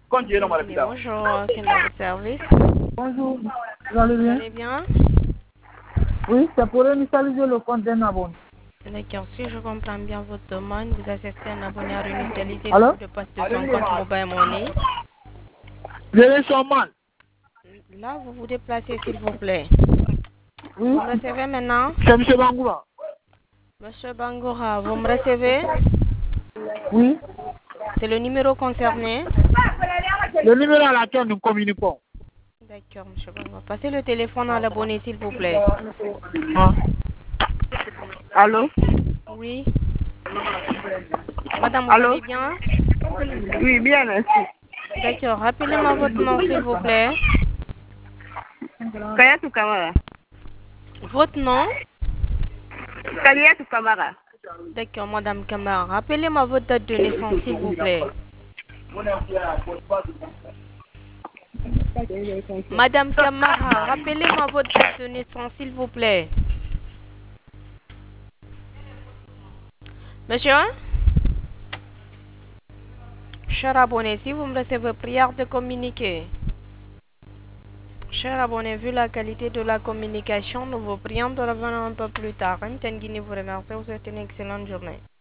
Bonjour, quel est votre service? Bonjour, vous allez Vous bien? allez bien? Oui, c'est pour initialiser le compte d'un abonné. D'accord, si je comprends bien votre demande, vous assistez un abonné à réinitialiser le Allô? mot de passe de son compte Mobile Money. Je les sens mal. Là, vous vous déplacez, s'il vous plaît. Oui, Vous me recevez maintenant? c'est M. Bangoura. Monsieur Bangoura, vous me recevez? Oui, C'est le numéro concerné? le numéro à laquelle nous communiquons. D'accord, monsieur Bangoura. Passez le téléphone à l'abonné, s'il vous plaît. Hein? Allô? Oui. Madame, vous Allô? allez bien? Oui, bien, merci. D'accord, rappelez-moi votre nom, s'il vous plaît. Kayatou Kamara. Votre nom? Kaliatou Kamara. D'accord, Madame Kamara. Rappelez-moi votre date de naissance, s'il vous plaît. Madame Kamara, rappelez-moi votre date de naissance, s'il vous plaît. Monsieur? Cher abonné, si vous me recevez, prière de communiquer. Cher abonné, vu la qualité de la communication, nous vous prions de revenir un peu plus tard. Ntengini vous remercie, vous souhaite une excellente journée.